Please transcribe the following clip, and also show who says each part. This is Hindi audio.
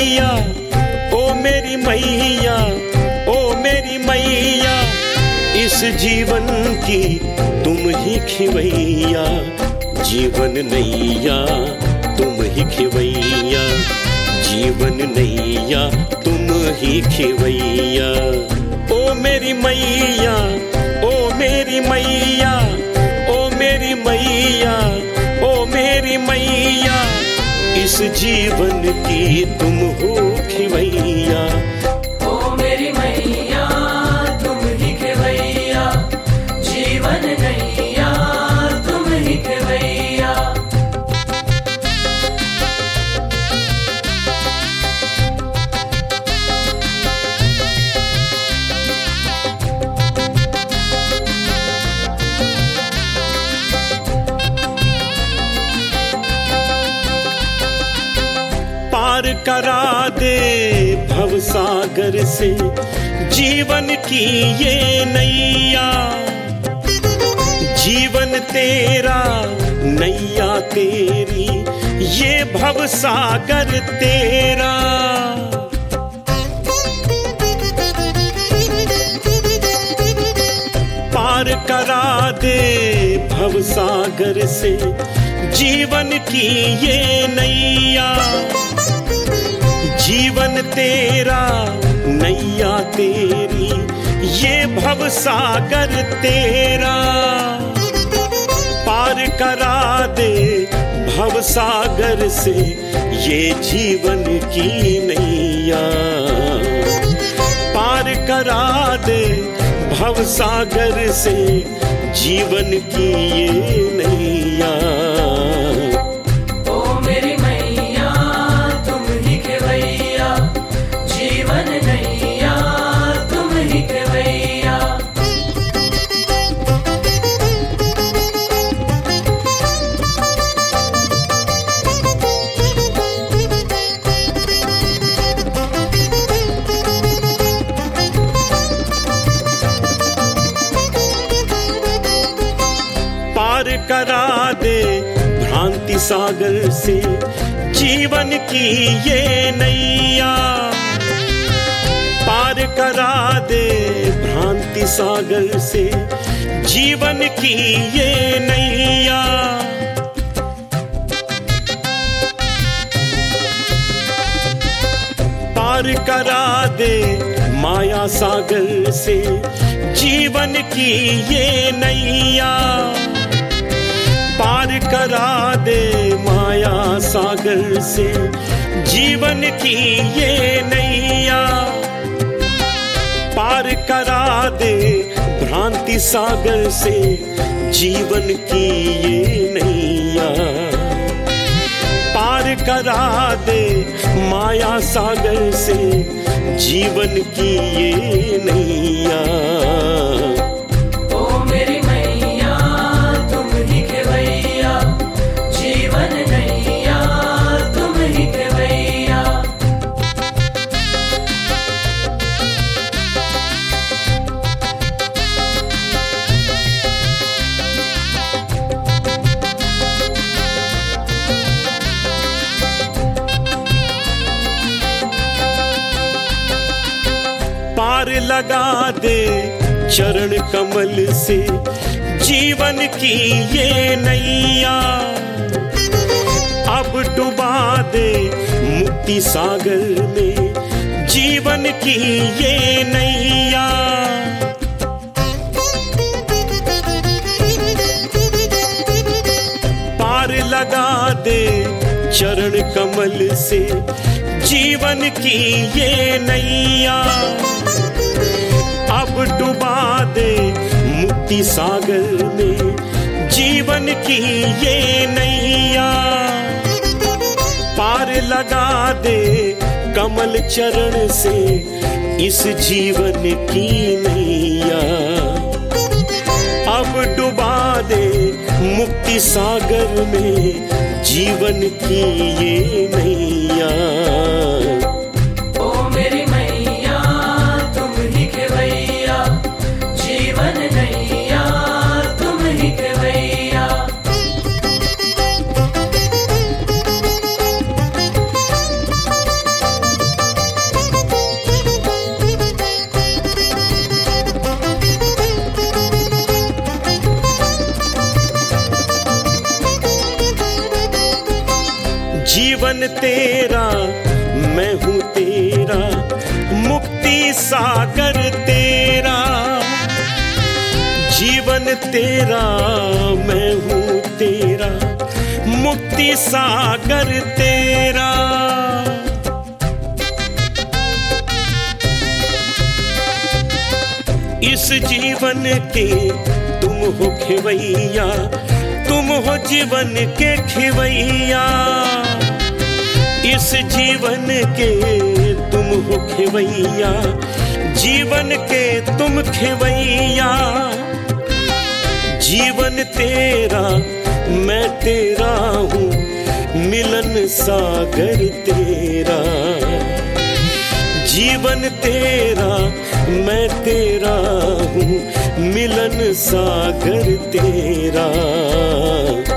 Speaker 1: मैया, ओ मेरी मैया, ओ मेरी मैया, इस जीवन की तुम ही खिवैया, जीवन नैया तुम ही खिवैया, जीवन नैया तुम ही खिवैया। ओ मेरी मैया, ओ मेरी मैया, ओ मेरी मैया, ओ मेरी मैया, इस जीवन की तुम हो खिवैया।
Speaker 2: ओ मेरी मैया तुम ही खिवैया, जीवन नैया तुम ही खिवैया।
Speaker 1: पार करा दे भवसागर से जीवन की ये नैया, जीवन तेरा नैया तेरी, ये भवसागर तेरा। पार करा दे भवसागर से जीवन की ये नैया, जीवन तेरा नैया तेरी, ये भवसागर तेरा। पार करा दे भवसागर से ये जीवन की नैया, पार करा दे भवसागर से जीवन की ये नैया। पार करा दे भ्रांति सागर से जीवन की ये नैया, पार करा दे भ्रांति सागर से जीवन की ये नैया। पार करा दे माया सागर से जीवन की ये नैया, पार करा दे माया सागर से जीवन की ये नैया। पार करा दे भ्रांति सागर से जीवन की ये नैया, पार करा दे माया सागर से जीवन की ये नैया। पार लगा दे चरण कमल से जीवन की ये नैया, अब डुबा दे मुक्ति सागर में जीवन की ये नैया। पार लगा दे चरण कमल से जीवन की ये नैया, अब डुबा दे मुक्ति सागर में जीवन की ये नैया। पार लगा दे कमल चरण से इस जीवन की नैया, अब डुबा दे मुक्ति सागर में जीवन की ये नैया। जीवन तेरा मैं हूँ तेरा, मुक्ति सागर तेरा। जीवन तेरा मैं हूँ तेरा, मुक्ति सागर तेरा। इस जीवन के तुम हो खेवैया, तुम हो जीवन के खेवैया। इस जीवन के तुम हो खेवैया, जीवन के तुम खेवैया। जीवन तेरा मैं तेरा हूँ, मिलन सागर तेरा। जीवन तेरा मैं तेरा हूँ, मिलन सागर तेरा।